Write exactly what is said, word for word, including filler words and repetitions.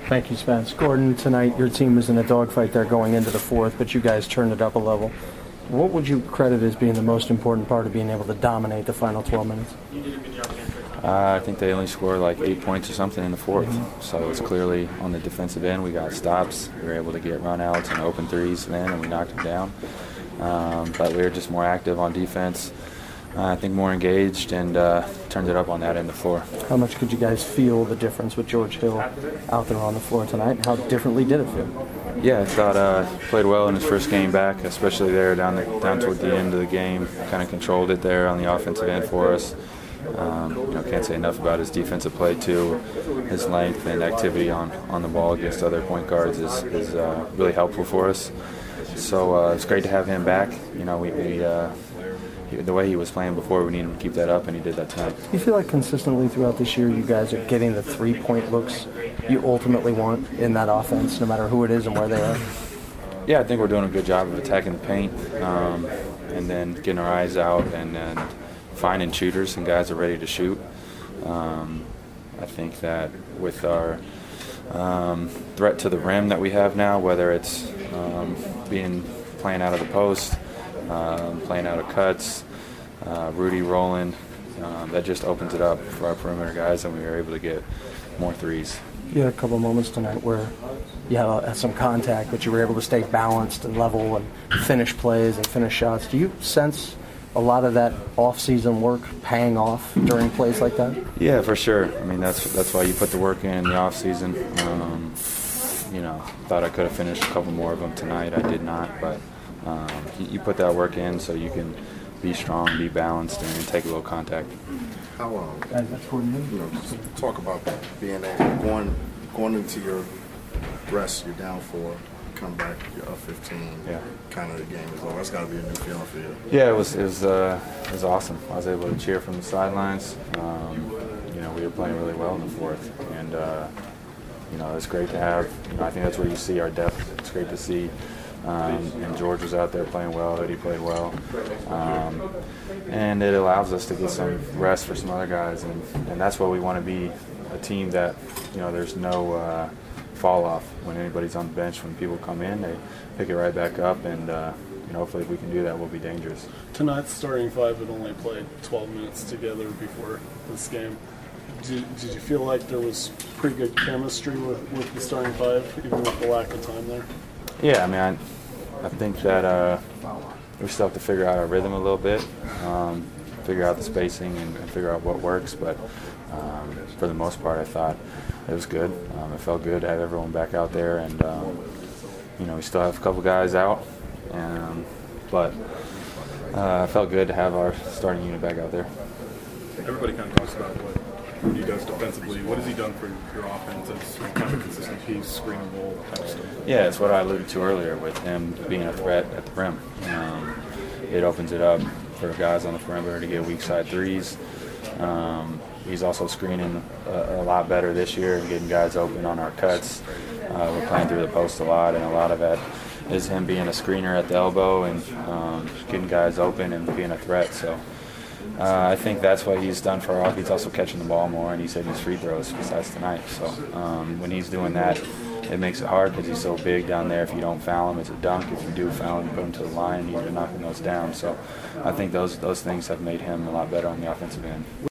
Thank you, Spence. Gordon, tonight your team was in a dogfight there going into the fourth, but you guys turned it up a level. What would you credit as being the most important part of being able to dominate the final twelve minutes? Uh, I think they only scored like eight points or something in the fourth, mm-hmm. so it's clearly on the defensive end. We got stops. We were able to get run-outs and open threes then, and we knocked them down. Um, but we were just more active on defense. Uh, I think more engaged and uh, turned it up on that end of the floor. How much could you guys feel the difference with George Hill out there on the floor tonight? How differently did it feel? Yeah, I thought uh, he played well in his first game back, especially there down the, down toward the end of the game. Kind of controlled it there on the offensive end for us. Um, you know, can't say enough about his defensive play too. His length and activity on, on the ball against other point guards is, is uh, really helpful for us. So uh, it's great to have him back. You know, we, we uh, he, the way he was playing before, we need him to keep that up, and he did that tonight. You feel like consistently throughout this year, you guys are getting the three-point looks you ultimately want in that offense, no matter who it is and where they are? Yeah, I think we're doing a good job of attacking the paint, um, and then getting our eyes out and, and finding shooters and guys are ready to shoot. Um, I think that with our um, threat to the rim that we have now, whether it's um, being playing out of the post, um, playing out of cuts, uh, Rudy rolling, um, that just opens it up for our perimeter guys, and we were able to get more threes. You had a couple of moments tonight where you had uh, some contact, but you were able to stay balanced and level and finish plays and finish shots. Do you sense a lot of that off-season work paying off during plays like that? Yeah, for sure. I mean, that's that's why you put the work in in the off-season. Um, you know, thought I could have finished a couple more of them tonight. I did not, but um, you, you put that work in so you can be strong, be balanced, and take a little contact. How um, you know, just talk about being able going going into your rest, you're down four, come back, you're up fifteen. Yeah. Kind of the game is over. That's got to be a new feeling for you. Yeah, it was it was uh, it was awesome. I was able to cheer from the sidelines. Um, you know, we were playing really well in the fourth, and uh, you know, it's great to have. You know, I think that's where you see our depth. It's great to see. Um, and George was out there playing well. Hoodie played well, um, and it allows us to get some rest for some other guys, and, and that's what we want to be, a team that, you know, there's no uh, fall off when anybody's on the bench. When people come in, they pick it right back up, and uh, you know, hopefully if we can do that, we'll be dangerous. Tonight's starting five had only played twelve minutes together before this game. Did, did you feel like there was pretty good chemistry with, with the starting five, even with the lack of time there? Yeah, I mean, I, I think that uh, we still have to figure out our rhythm a little bit, um, figure out the spacing and, and figure out what works. But um, for the most part, I thought it was good. Um, it felt good to have everyone back out there, and um, you know, we still have a couple guys out, and, but uh, it felt good to have our starting unit back out there. Everybody kind of talks about what Rudy does defensively. What has he done for your offense as kind of a consistent piece, screen and roll kind of stuff? Yeah, it's what I alluded to earlier with him being a threat at the rim. Um, it opens it up for guys on the perimeter to get weak side threes. Um, he's also screening a, a lot better this year and getting guys open on our cuts. Uh, we're playing through the post a lot, and a lot of that is him being a screener at the elbow and um, getting guys open and being a threat. So. Uh, I think that's what he's done for our offense. He's also catching the ball more, and he's hitting his free throws besides tonight. So um, when he's doing that, it makes it hard because he's so big down there. If you don't foul him, it's a dunk. If you do foul him, you put him to the line, and you're knocking those down. So I think those those things have made him a lot better on the offensive end.